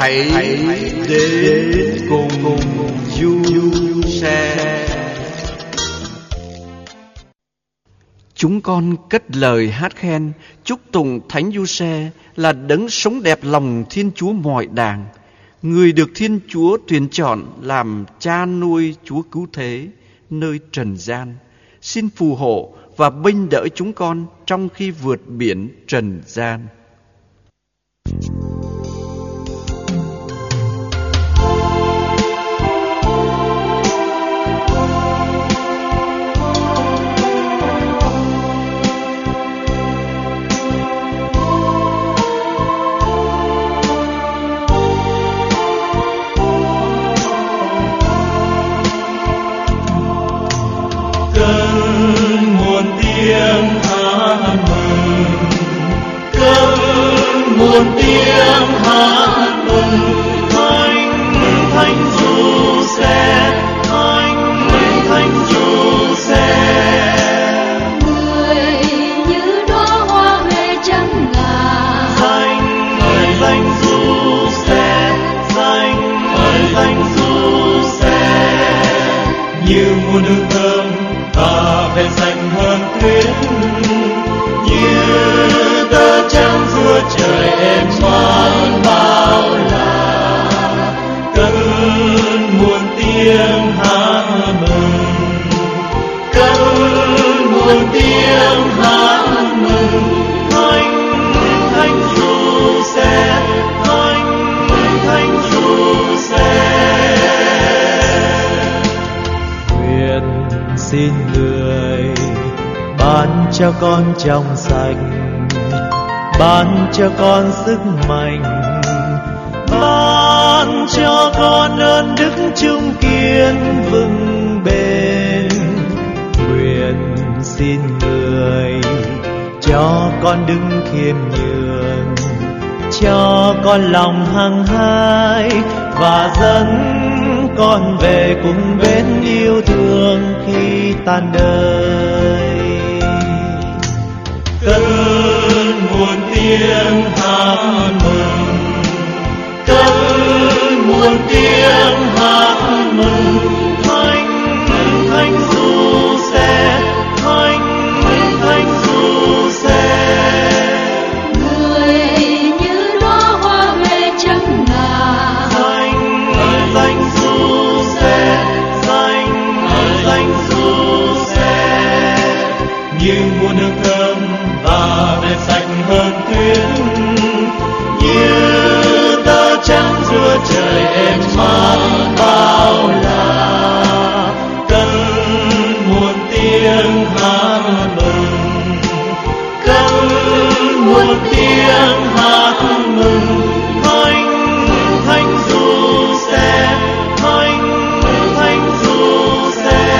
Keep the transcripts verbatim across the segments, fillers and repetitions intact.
hãy đến cùng Du-xe. Chúng con cất lời hát khen chúc tụng Thánh Du-xe là đấng sống đẹp lòng Thiên Chúa mọi đàng, người được Thiên Chúa tuyển chọn làm cha nuôi Chúa cứu thế nơi trần gian. Xin phù hộ và bênh đỡ chúng con trong khi vượt biển trần gian. Tiếng hát mừng, cất muôn tiếng hát mừng, thánh thánh Du-xe, thánh thánh Du-xe. Người như đóa hoa huệ trắng ngà, Thánh thánh Du-xe, thánh thánh Du-xe. Như muôn hương thơm và vẻ xanh hơn tuyết, như tơ trắng giữa trời êm man bao la. Cất muôn tiếng hát mừng, cất muôn tiếng hát mừng, thánh thánh Du-xe, thánh thánh Du-xe. Nguyện xin người ban cho con trong sạch, ban cho con sức mạnh, ban cho con ơn đức chung kiên vững bền. Nguyện xin người cho con đứng khiêm nhường, cho con lòng hăng hái và dẫn con về cùng bên yêu thương khi tan đời. Cất muôn tiếng hát mừng, cất muôn tiếng hát mừng, thánh thánh Du-xe, thánh thánh Du-xe. người như đóa hoa huệ trắng ngà, Thánh thánh Du-xe, thánh thánh Du-xe. Như muôn hương thơm và vẻ xanh hơn tuyết, như tơ trắng giữa trời êm man bao la. Cất muôn tiếng hát mừng, cất muôn tiếng hát mừng, thánh thánh Du-xe, thánh thánh Du-xe.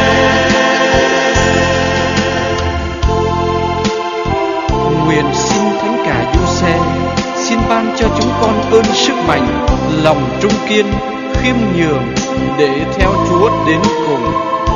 Nguyện xin Thánh cả Du-xe xin ban cho chúng con ơn sức mạnh, lòng trung kiên, khiêm nhường để theo Chúa đến cùng.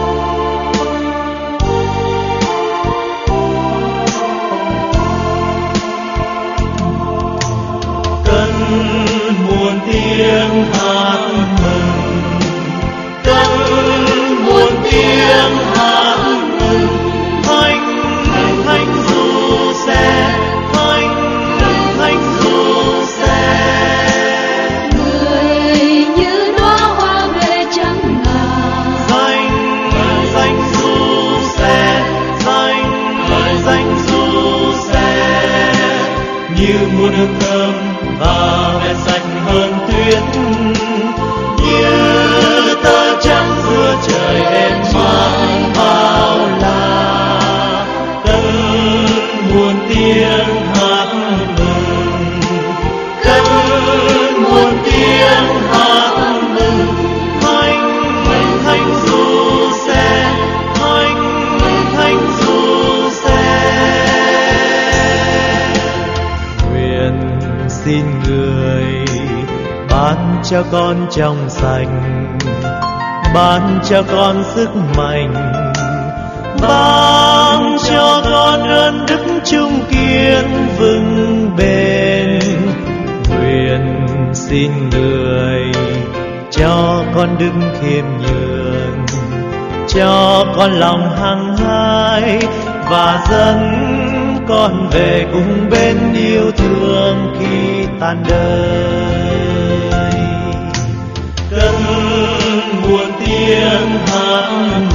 Cất muôn tiếng hát mừng, cất muôn tiếng hát mừng, thánh thánh Du-xe, thánh thánh Du-xe. người như đóa hoa huệ trắng ngà, Thánh thánh Du-xe, thánh thánh Du-xe. Như muôn hương thơm và vẻ xanh hơn tuyết, như tơ trắng giữa trời êm man bao la. Cất muôn tiếng hát mừng, cất muôn tiếng hát mừng, thánh thánh Du-xe, thánh thánh Du-xe. Nguyện xin người ban cho con trong sạch, ban cho con sức mạnh, ban cho con ơn đức chung kiên vững bền. Nguyện xin người cho con đức khiêm nhường, cho con lòng hăng hái và dẫn con về cùng bên yêu thương khi tan đời. Cất muôn tiếng hát